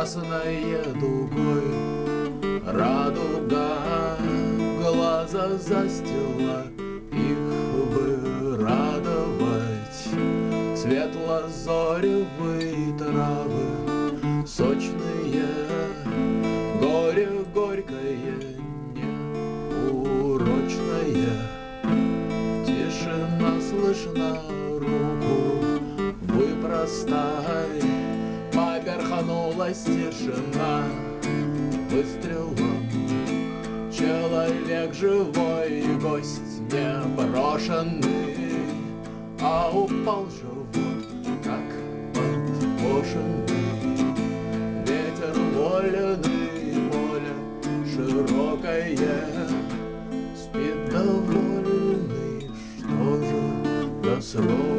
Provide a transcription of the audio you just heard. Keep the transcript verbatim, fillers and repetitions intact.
красной дугой. Радуга глаза застила, их бы радовать. Светло-зоревые травы, сочные, горе горькое, неурочное. Тишина слышна, руку выпростай. Поверхнулась тишина выстрелом. Человек живой, гость непрошенный, а упал живот, как подкошенный. Ветер вольный, море широкое, спит довольный, что же до срока.